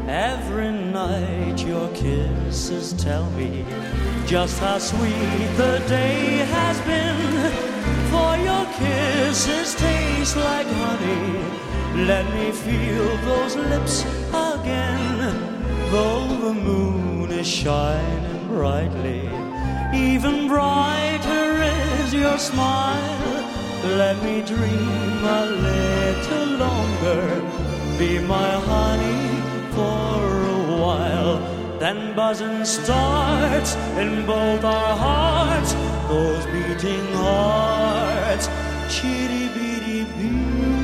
Every night your kisses tell me just how sweet the day has been. For your kisses taste like honey. Let me feel those lips again. Though the moon is shining brightly, even brighter is your smile. Let me dream a little longer. Be my honey for a while. Then buzzing starts in both our hearts, those beating hearts, chitty-bitty-bee.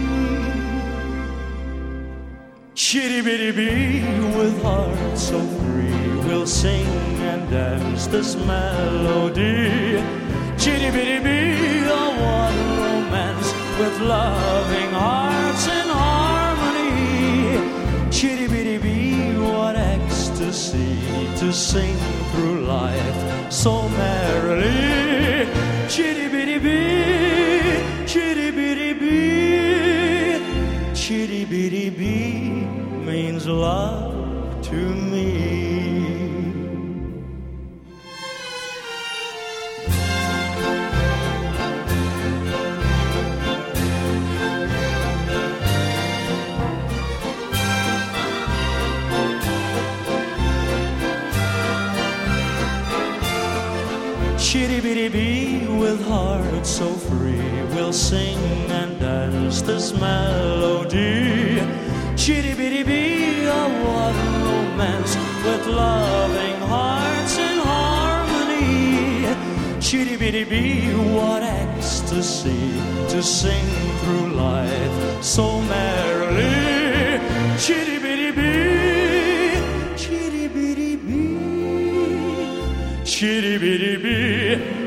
Chitty-bitty-bee, with hearts so free, we'll sing and dance this melody. Chitty-bitty-bee, oh what a romance, with loving hearts in harmony. Chitty-bitty-bee, what ecstasy to sing through life so merrily. Chitty-bitty-bee, chitty-bitty-bee, chitty-bitty-bee means love to me. Chitty-bitty-bee, with hearts so free, we'll sing and dance this melody. Chitty-bitty-bee, oh what a romance, with loving hearts in harmony. Chitty-bitty-bee, what ecstasy to sing through life so merrily. Chitty-bitty-bee, chitty-bitty-bee, chitty-bitty-bee.